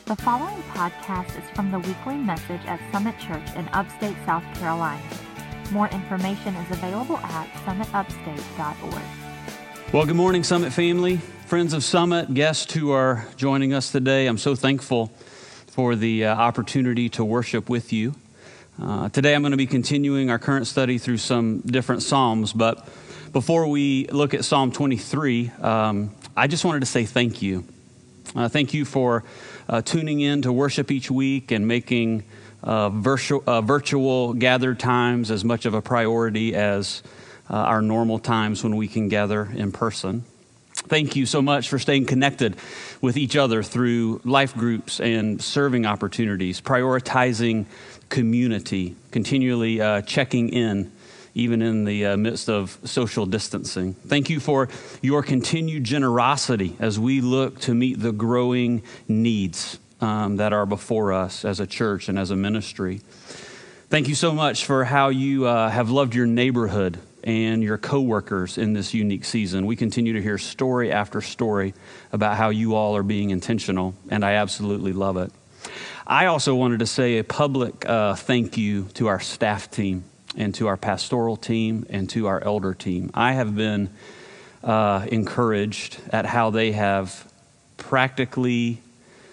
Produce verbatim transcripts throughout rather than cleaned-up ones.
The following podcast is from the weekly message at Summit Church in upstate South Carolina. More information is available at summit upstate dot org. Well, good morning, Summit family, friends of Summit, guests who are joining us today. I'm so thankful for the uh, opportunity to worship with you. Uh, today I'm going to be continuing our current study through some different Psalms, but before we look at Psalm twenty-three, um, I just wanted to say thank you. Uh, thank you for uh, tuning in to worship each week and making uh, virtual, uh, virtual gathered times as much of a priority as uh, our normal times when we can gather in person. Thank you so much for staying connected with each other through life groups and serving opportunities, prioritizing community, continually uh, checking in, even in the uh, midst of social distancing. Thank you for your continued generosity as we look to meet the growing needs um, that are before us as a church and as a ministry. Thank you so much for how you uh, have loved your neighborhood and your coworkers in this unique season. We continue to hear story after story about how you all are being intentional, and I absolutely love it. I also wanted to say a public uh, thank you to our staff team and to our pastoral team and to our elder team. I have been uh, encouraged at how they have practically,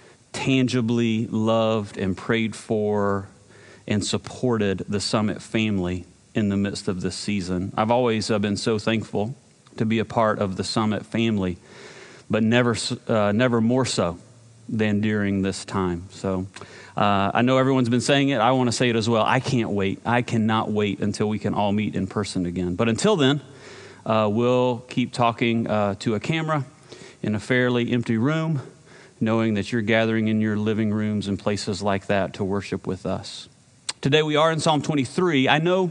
tangibly loved and prayed for and supported the Summit family in the midst of this season. I've always uh, been so thankful to be a part of the Summit family, but never, uh, never more so than during this time. So uh, I know everyone's been saying it. I want to say it as well. I can't wait. I cannot wait until we can all meet in person again. But until then, uh, we'll keep talking uh, to a camera in a fairly empty room, knowing that you're gathering in your living rooms and places like that to worship with us. Today we are in Psalm twenty-three. I know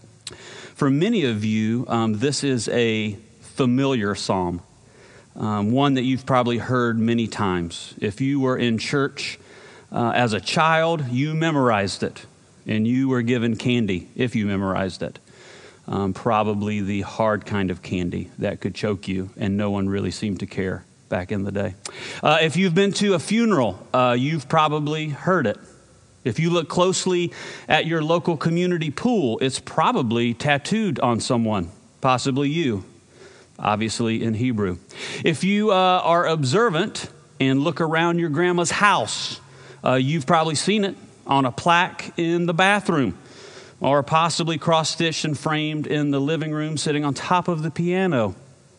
for many of you, um, this is a familiar psalm. Um, one that you've probably heard many times. If you were in church uh, as a child, you memorized it, and you were given candy if you memorized it. Um, probably the hard kind of candy that could choke you, and no one really seemed to care back in the day. Uh, if you've been to a funeral, uh, you've probably heard it. If you look closely at your local community pool, it's probably tattooed on someone, possibly you. Obviously in Hebrew. If you uh, are observant and look around your grandma's house, uh, you've probably seen it on a plaque in the bathroom, or possibly cross-stitched and framed in the living room sitting on top of the piano.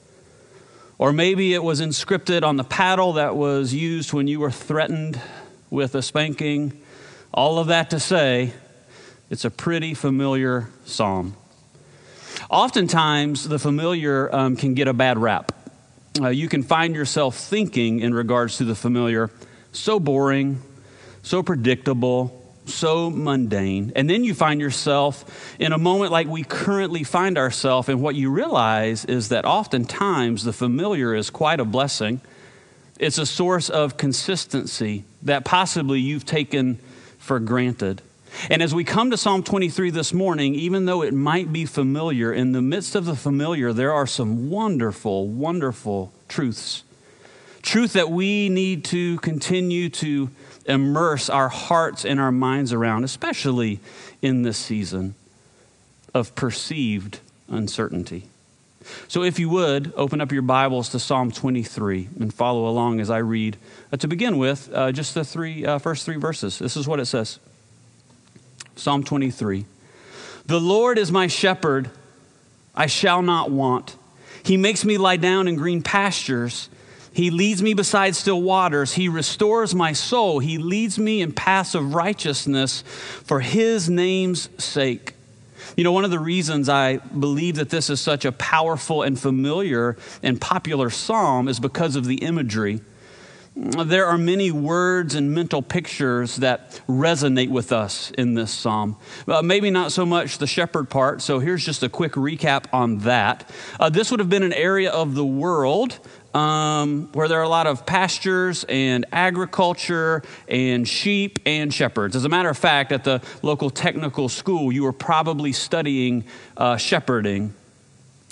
Or maybe it was inscripted on the paddle that was used when you were threatened with a spanking. All of that to say, it's a pretty familiar psalm. Oftentimes, the familiar um, can get a bad rap. Uh, you can find yourself thinking in regards to the familiar, so boring, so predictable, so mundane. And then you find yourself in a moment like we currently find ourselves, and what you realize is that oftentimes the familiar is quite a blessing. It's a source of consistency that possibly you've taken for granted. And as we come to Psalm twenty-three this morning, even though it might be familiar, in the midst of the familiar, there are some wonderful, wonderful truths. Truth that we need to continue to immerse our hearts and our minds around, especially in this season of perceived uncertainty. So if you would, open up your Bibles to Psalm twenty-three and follow along as I read, uh, to begin with, uh, just the three uh, first three verses. This is what it says. Psalm twenty-three. The Lord is my shepherd, I shall not want. He makes me lie down in green pastures. He leads me beside still waters. He restores my soul. He leads me in paths of righteousness for his name's sake. You know, one of the reasons I believe that this is such a powerful and familiar and popular psalm is because of the imagery. There are many words and mental pictures that resonate with us in this psalm. Uh, maybe not so much the shepherd part, so here's just a quick recap on that. Uh, this would have been an area of the world um, where there are a lot of pastures and agriculture and sheep and shepherds. As a matter of fact, at the local technical school, you were probably studying uh, shepherding.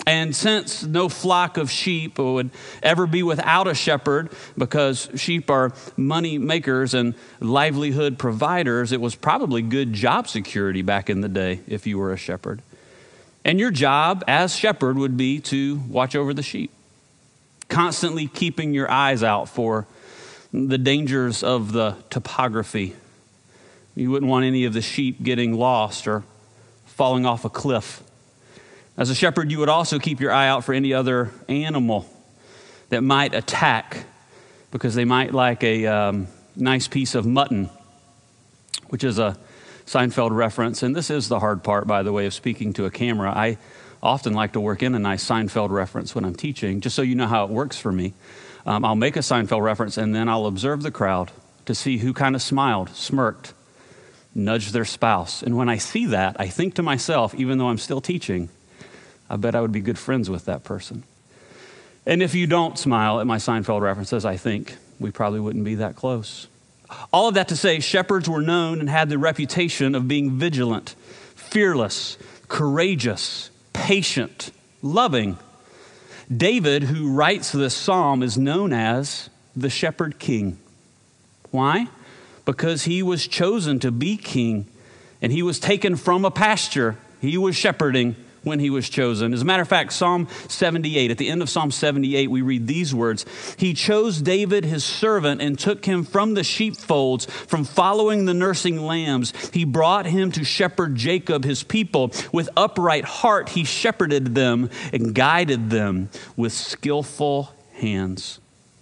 And since no flock of sheep would ever be without a shepherd, because sheep are money makers and livelihood providers, it was probably good job security back in the day if you were a shepherd. And your job as shepherd would be to watch over the sheep, constantly keeping your eyes out for the dangers of the topography. You wouldn't want any of the sheep getting lost or falling off a cliff. As a shepherd, you would also keep your eye out for any other animal that might attack, because they might like a um, nice piece of mutton, which is a Seinfeld reference. And this is the hard part, by the way, of speaking to a camera. I often like to work in a nice Seinfeld reference when I'm teaching, just so you know how it works for me. Um, I'll make a Seinfeld reference, and then I'll observe the crowd to see who kind of smiled, smirked, nudged their spouse. And when I see that, I think to myself, even though I'm still teaching, I bet I would be good friends with that person. And if you don't smile at my Seinfeld references, I think we probably wouldn't be that close. All of that to say, shepherds were known and had the reputation of being vigilant, fearless, courageous, patient, loving. David, who writes this psalm, is known as the shepherd king. Why? Because he was chosen to be king, and he was taken from a pasture. He was shepherding when he was chosen. As a matter of fact, Psalm seventy-eight, at the end of Psalm seventy-eight, we read these words: "He chose David, his servant, and took him from the sheepfolds, from following the nursing lambs. He brought him to shepherd Jacob, his people. With upright heart, he shepherded them and guided them with skillful hands."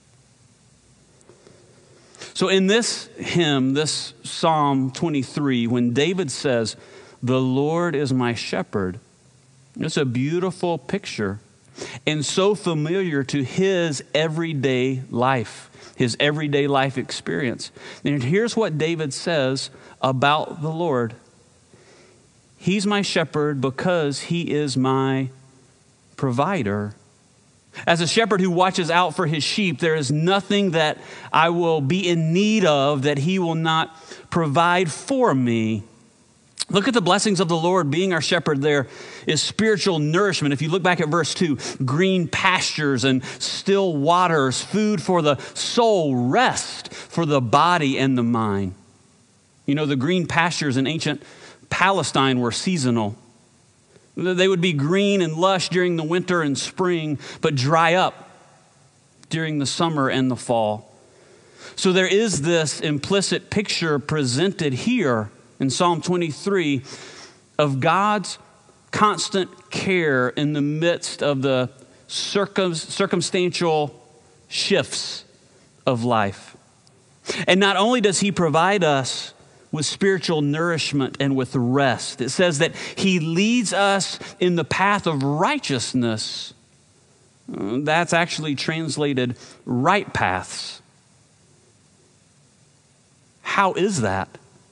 So in this hymn, this Psalm twenty-three, when David says, "The Lord is my shepherd," it's a beautiful picture and so familiar to his everyday life, his everyday life experience. And here's what David says about the Lord. He's my shepherd because he is my provider. As a shepherd who watches out for his sheep, there is nothing that I will be in need of that he will not provide for me. Look at the blessings of the Lord. Being our shepherd there is spiritual nourishment. If you look back at verse two, green pastures and still waters, food for the soul, rest for the body and the mind. You know, the green pastures in ancient Palestine were seasonal. They would be green and lush during the winter and spring, but dry up during the summer and the fall. So there is this implicit picture presented here in Psalm twenty-three of God's constant care in the midst of the circum- circumstantial shifts of life. And not only does he provide us with spiritual nourishment and with rest, it says that he leads us in the path of righteousness. Uh, that's actually translated right paths. How is that?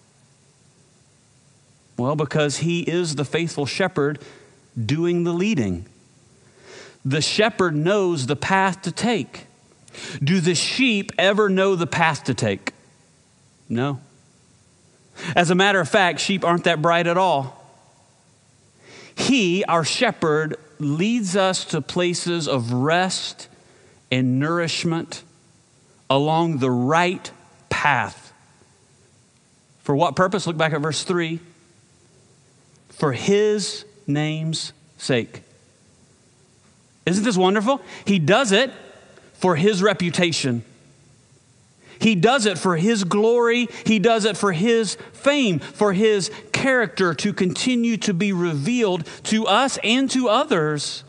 Well, because he is the faithful shepherd doing the leading. The shepherd knows the path to take. Do the sheep ever know the path to take? No. As a matter of fact, sheep aren't that bright at all. He, our shepherd, leads us to places of rest and nourishment along the right path. For what purpose? Look back at verse three. For his name's sake. Isn't this wonderful? He does it for his reputation. He does it for his glory. He does it for his fame, for his character to continue to be revealed to us and to others.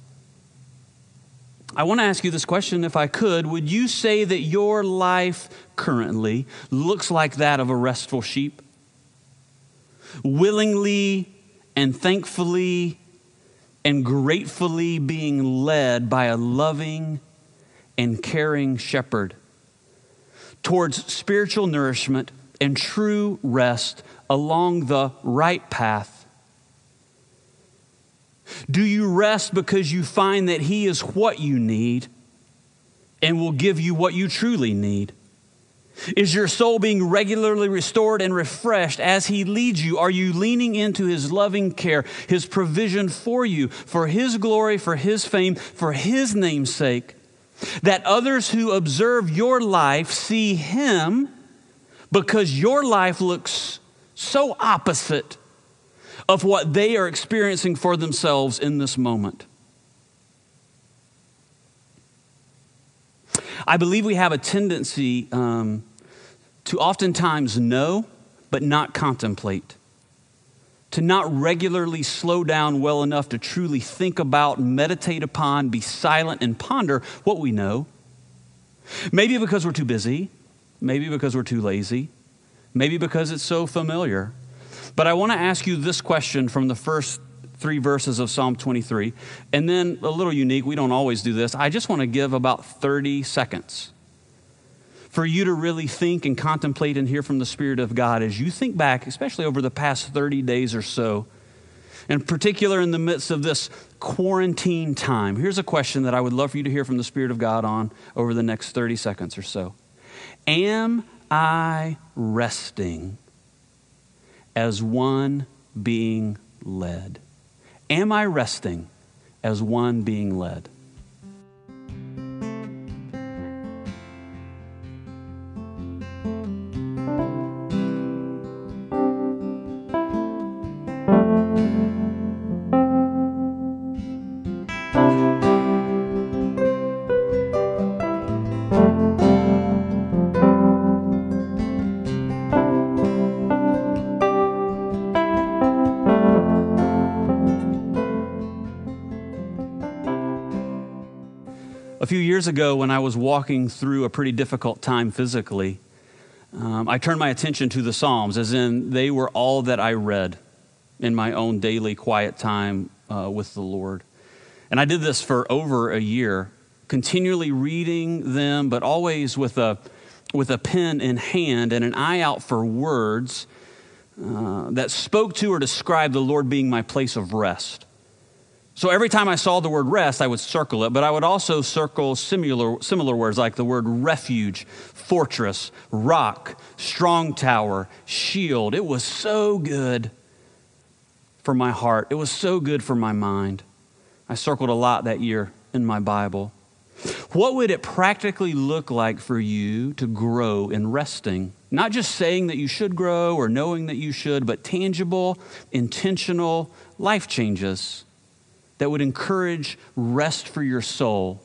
I want to ask you this question, if I could. Would you say that your life currently looks like that of a restful sheep? Willingly and thankfully and gratefully being led by a loving and caring shepherd towards spiritual nourishment and true rest along the right path. Do you rest because you find that he is what you need and will give you what you truly need? Is your soul being regularly restored and refreshed as he leads you? Are you leaning into his loving care, his provision for you, for his glory, for his fame, for his name's sake? That others who observe your life see him because your life looks so opposite of what they are experiencing for themselves in this moment. I believe we have a tendency um, to oftentimes know, but not contemplate. To not regularly slow down well enough to truly think about, meditate upon, be silent, and ponder what we know. Maybe because we're too busy. Maybe because we're too lazy. Maybe because it's so familiar. But I want to ask you this question from the first three verses of Psalm twenty-three. And then a little unique, we don't always do this. I just want to give about thirty seconds for you to really think and contemplate and hear from the Spirit of God as you think back, especially over the past thirty days or so, in particular in the midst of this quarantine time. Here's a question that I would love for you to hear from the Spirit of God on over the next thirty seconds or so. Am I resting as one being led? Am I resting as one being led? A few years ago, when I was walking through a pretty difficult time physically, um, I turned my attention to the Psalms, as in they were all that I read in my own daily quiet time uh, with the Lord. And I did this for over a year, continually reading them, but always with a with a pen in hand and an eye out for words uh, that spoke to or described the Lord being my place of rest. So every time I saw the word rest, I would circle it, but I would also circle similar, similar words like the word refuge, fortress, rock, strong tower, shield. It was so good for my heart. It was so good for my mind. I circled a lot that year in my Bible. What would it practically look like for you to grow in resting? Not just saying that you should grow or knowing that you should, but tangible, intentional life changes that would encourage rest for your soul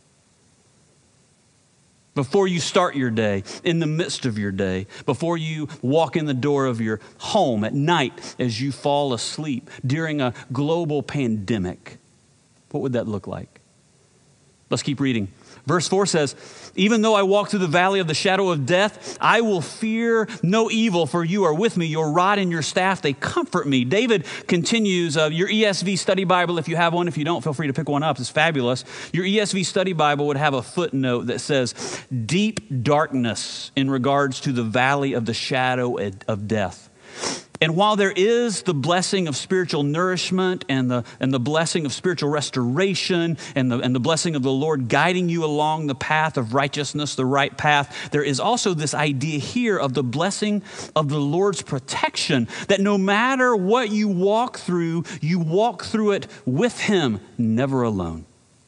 before you start your day, in the midst of your day, before you walk in the door of your home at night as you fall asleep during a global pandemic. What would that look like? Let's keep reading. Verse four says, even though I walk through the valley of the shadow of death, I will fear no evil, for you are with me. Your rod and your staff, they comfort me. David continues, uh, your E S V study Bible, if you have one, if you don't, feel free to pick one up. It's fabulous. Your E S V study Bible would have a footnote that says, deep darkness in regards to the valley of the shadow of death. And while there is the blessing of spiritual nourishment and the and the blessing of spiritual restoration and the and the blessing of the Lord guiding you along the path of righteousness, the right path, there is also this idea here of the blessing of the Lord's protection, that no matter what you walk through, you walk through it with him, never alone.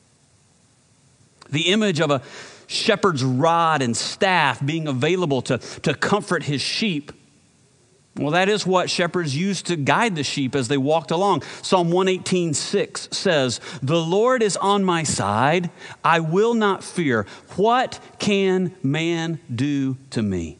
The image of a shepherd's rod and staff being available to, to comfort his sheep. Well, that is what shepherds used to guide the sheep as they walked along. Psalm one eighteen six says, the Lord is on my side. I will not fear. What can man do to me?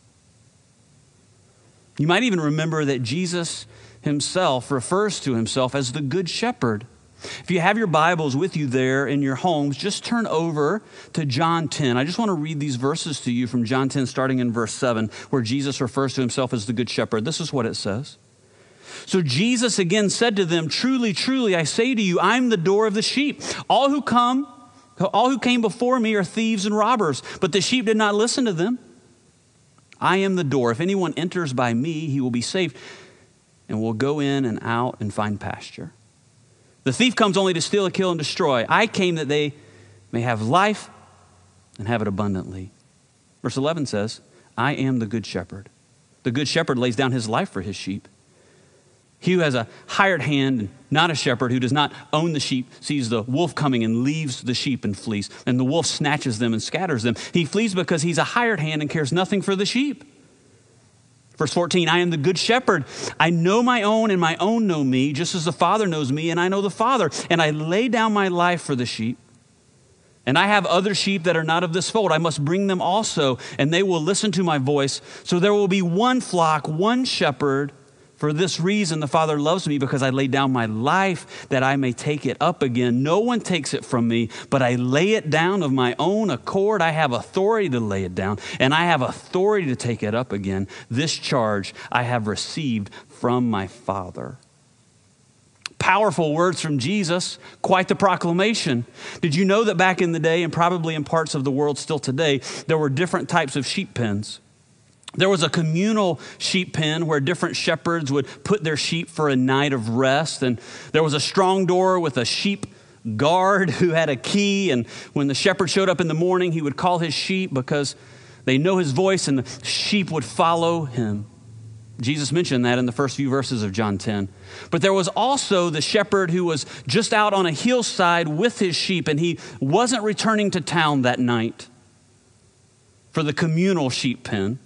You might even remember that Jesus himself refers to himself as the good shepherd. If you have your Bibles with you there in your homes, just turn over to John ten. I just want to read these verses to you from John ten, starting in verse seven, where Jesus refers to himself as the good shepherd. This is what it says. So Jesus again said to them, truly, truly, I say to you, I'm the door of the sheep. All who come, all who came before me are thieves and robbers, but the sheep did not listen to them. I am the door. If anyone enters by me, he will be saved and will go in and out and find pasture. The thief comes only to steal, kill, and destroy. I came that they may have life and have it abundantly. Verse eleven says, I am the good shepherd. The good shepherd lays down his life for his sheep. He who has a hired hand and not a shepherd, who does not own the sheep, sees the wolf coming and leaves the sheep and flees. And the wolf snatches them and scatters them. He flees because he's a hired hand and cares nothing for the sheep. Verse fourteen, I am the good shepherd. I know my own and my own know me, just as the Father knows me and I know the Father. And I lay down my life for the sheep. And I have other sheep that are not of this fold. I must bring them also, and they will listen to my voice. So there will be one flock, one shepherd. For this reason, the Father loves me, because I lay down my life that I may take it up again. No one takes it from me, but I lay it down of my own accord. I have authority to lay it down, and I have authority to take it up again. This charge I have received from my Father. Powerful words from Jesus, quite the proclamation. Did you know that back in the day, and probably in parts of the world still today, there were different types of sheep pens? There was a communal sheep pen where different shepherds would put their sheep for a night of rest. And there was a strong door with a sheep guard who had a key. And when the shepherd showed up in the morning, he would call his sheep because they know his voice and the sheep would follow him. Jesus mentioned that in the first few verses of John ten. But there was also the shepherd who was just out on a hillside with his sheep, and he wasn't returning to town that night for the communal sheep pen.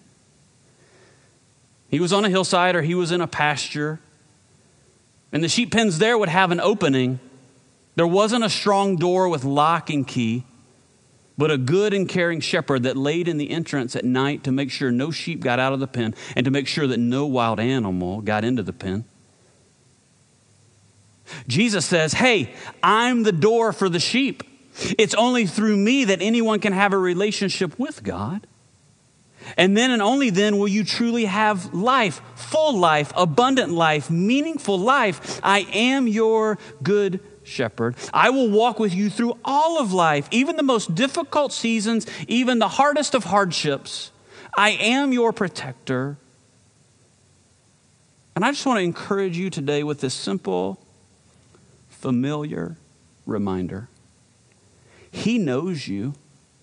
He was on a hillside or he was in a pasture. And the sheep pens there would have an opening. There wasn't a strong door with lock and key, but a good and caring shepherd that laid in the entrance at night to make sure no sheep got out of the pen and to make sure that no wild animal got into the pen. Jesus says, hey, I'm the door for the sheep. It's only through me that anyone can have a relationship with God. And then and only then will you truly have life, full life, abundant life, meaningful life. I am your good shepherd. I will walk with you through all of life, even the most difficult seasons, even the hardest of hardships. I am your protector. And I just want to encourage you today with this simple, familiar reminder. He knows you,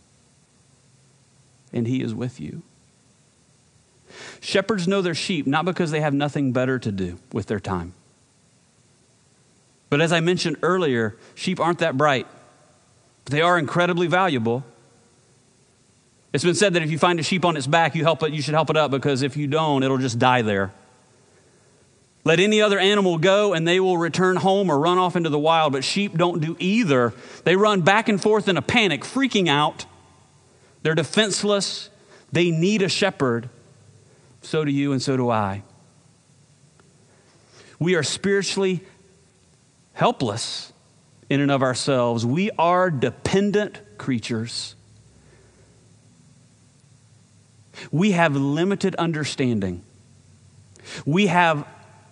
and he is with you. Shepherds know their sheep not because they have nothing better to do with their time. But as I mentioned earlier, sheep aren't that bright. But they are incredibly valuable. It's been said that if you find a sheep on its back, you help it, you should help it up, because if you don't, it'll just die there. Let any other animal go and they will return home or run off into the wild, but sheep don't do either. They run back and forth in a panic, freaking out. They're defenseless. They need a shepherd. So do you and so do I. We are spiritually helpless in and of ourselves. We are dependent creatures. We have limited understanding. We have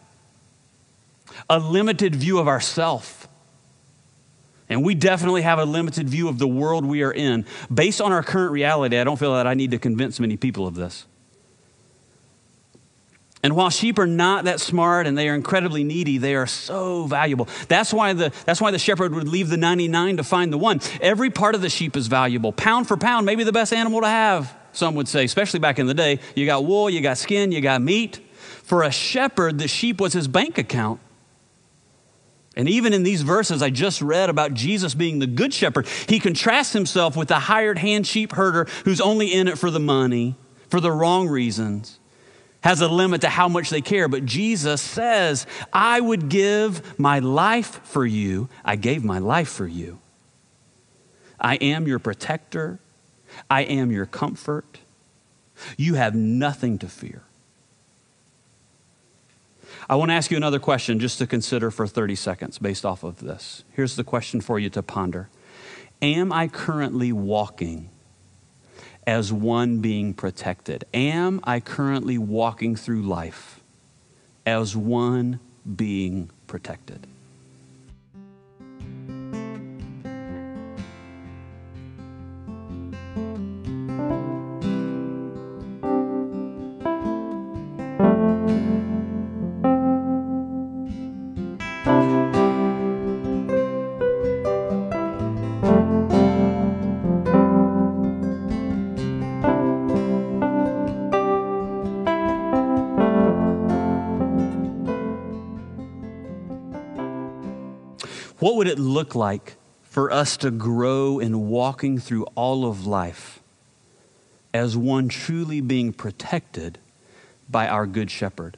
a limited view of ourselves. And we definitely have a limited view of the world we are in. Based on our current reality, I don't feel that I need to convince many people of this. And while sheep are not that smart and they are incredibly needy, they are so valuable. That's why the, that's why the shepherd would leave the ninety-nine to find the one. Every part of the sheep is valuable. Pound for pound, maybe the best animal to have, some would say, especially back in the day. You got wool, you got skin, you got meat. For a shepherd, the sheep was his bank account. And even in these verses I just read about Jesus being the good shepherd, he contrasts himself with the hired hand sheep herder who's only in it for the money, for the wrong reasons, has a limit to how much they care. But Jesus says, I would give my life for you. I gave my life for you. I am your protector. I am your comfort. You have nothing to fear. I want to ask you another question just to consider for thirty seconds based off of this. Here's the question for you to ponder. Am I currently walking as one being protected? Am I currently walking through life as one being protected? What would it look like for us to grow in walking through all of life as one truly being protected by our good shepherd?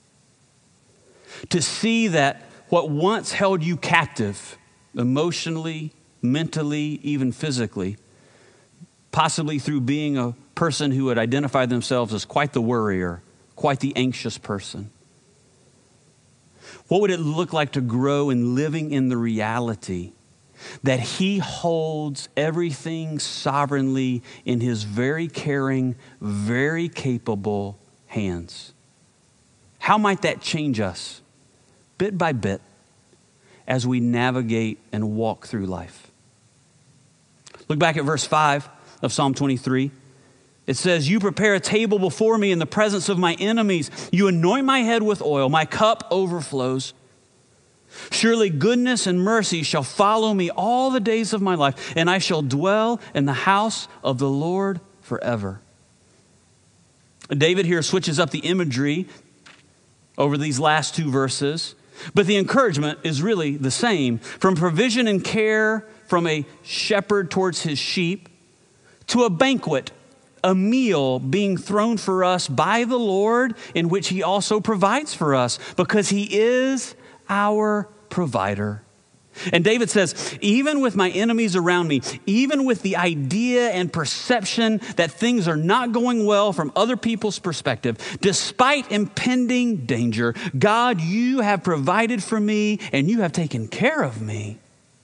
To see that what once held you captive, emotionally, mentally, even physically, possibly through being a person who would identify themselves as quite the worrier, quite the anxious person. What would it look like to grow in living in the reality that he holds everything sovereignly in his very caring, very capable hands? How might that change us bit by bit as we navigate and walk through life? Look back at verse five of Psalm twenty-three. It says, you prepare a table before me in the presence of my enemies. You anoint my head with oil. My cup overflows. Surely goodness and mercy shall follow me all the days of my life, and I shall dwell in the house of the Lord forever. David here switches up the imagery over these last two verses, but the encouragement is really the same. From provision and care from a shepherd towards his sheep to a banquet, a meal being thrown for us by the Lord, in which he also provides for us because he is our provider. And David says, even with my enemies around me, even with the idea and perception that things are not going well from other people's perspective, despite impending danger, God, you have provided for me and you have taken care of me.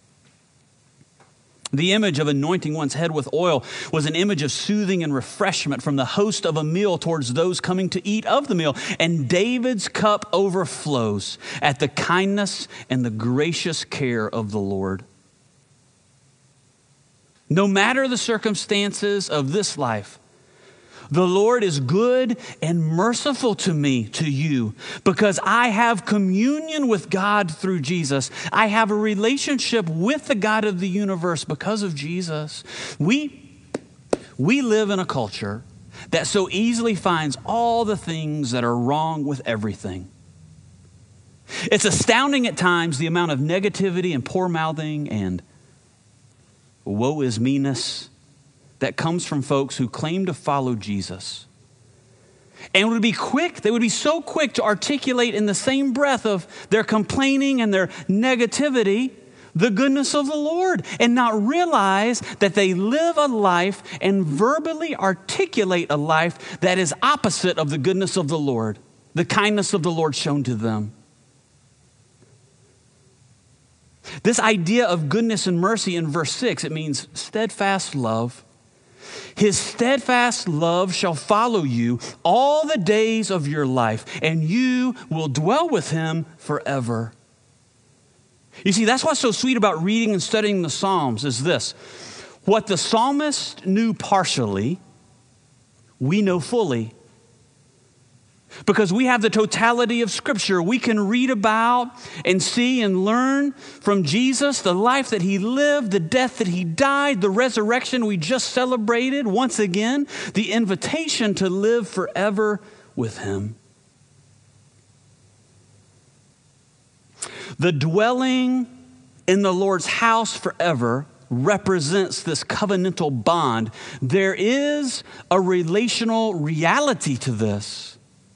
The image of anointing one's head with oil was an image of soothing and refreshment from the host of a meal towards those coming to eat of the meal. And David's cup overflows at the kindness and the gracious care of the Lord. No matter the circumstances of this life, the Lord is good and merciful to me, to you, because I have communion with God through Jesus. I have a relationship with the God of the universe because of Jesus. We, we live in a culture that so easily finds all the things that are wrong with everything. It's astounding at times the amount of negativity and poor mouthing and woe is me-ness that comes from folks who claim to follow Jesus. And would be quick, they would be so quick to articulate in the same breath of their complaining and their negativity the goodness of the Lord, and not realize that they live a life and verbally articulate a life that is opposite of the goodness of the Lord, the kindness of the Lord shown to them. This idea of goodness and mercy in verse six, it means steadfast love. His steadfast love shall follow you all the days of your life, and you will dwell with him forever. You see, that's what's so sweet about reading and studying the Psalms is this. What the psalmist knew partially, we know fully. Because we have the totality of Scripture. We can read about and see and learn from Jesus, the life that he lived, the death that he died, the resurrection we just celebrated once again, the invitation to live forever with him. The dwelling in the Lord's house forever represents this covenantal bond. There is a relational reality to this.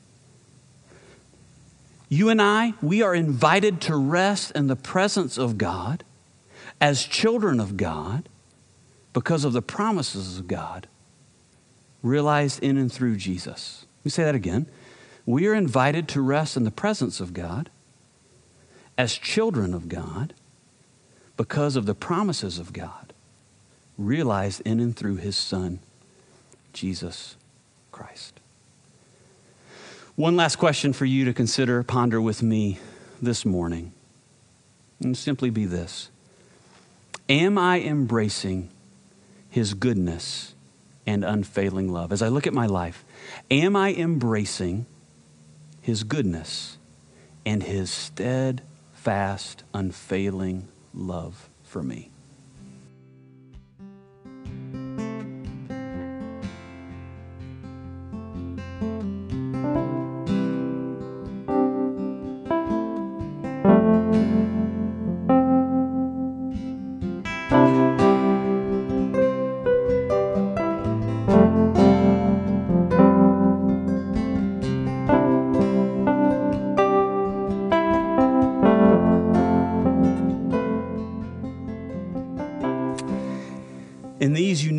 You and I, we are invited to rest in the presence of God as children of God because of the promises of God realized in and through Jesus. Let me say that again. We are invited to rest in the presence of God as children of God because of the promises of God realized in and through his Son, Jesus Christ. One last question for you to consider, ponder with me this morning. And simply be this. Am I embracing his goodness and unfailing love? As I look at my life, am I embracing his goodness and his steadfast, unfailing love for me?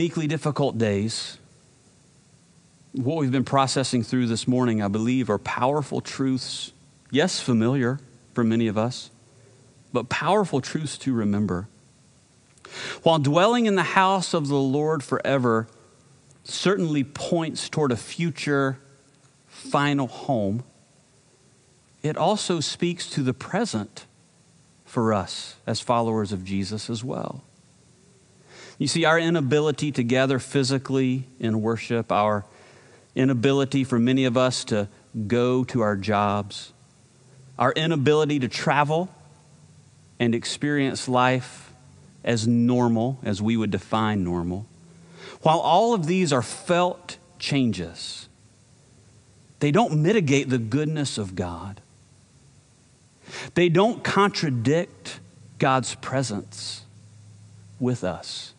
uniquely difficult days, what we've been processing through this morning, I believe, are powerful truths. Yes, familiar for many of us, but powerful truths to remember. While dwelling in the house of the Lord forever certainly points toward a future final home, it also speaks to the present for us as followers of Jesus as well. You see, our inability to gather physically in worship, our inability for many of us to go to our jobs, our inability to travel and experience life as normal, as we would define normal, while all of these are felt changes, they don't mitigate the goodness of God. They don't contradict God's presence with us.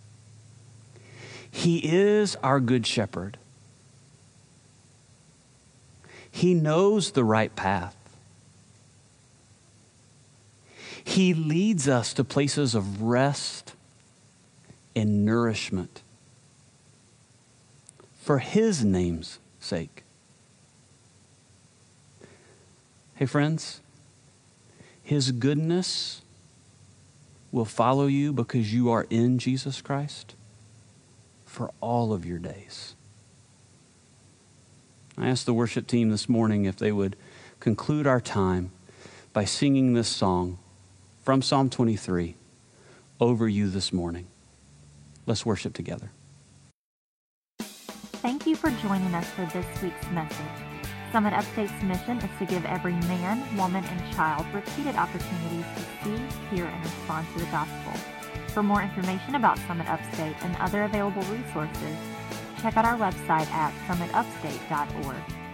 He is our good shepherd. He knows the right path. He leads us to places of rest and nourishment for His name's sake. Hey, friends, His goodness will follow you because you are in Jesus Christ for all of your days. I asked the worship team this morning if they would conclude our time by singing this song from Psalm twenty-three over you this morning. Let's worship together. Thank you for joining us for this week's message. Summit Upstate's mission is to give every man, woman, and child repeated opportunities to see, hear, and respond to the gospel. For more information about Summit Upstate and other available resources, check out our website at summit upstate dot org.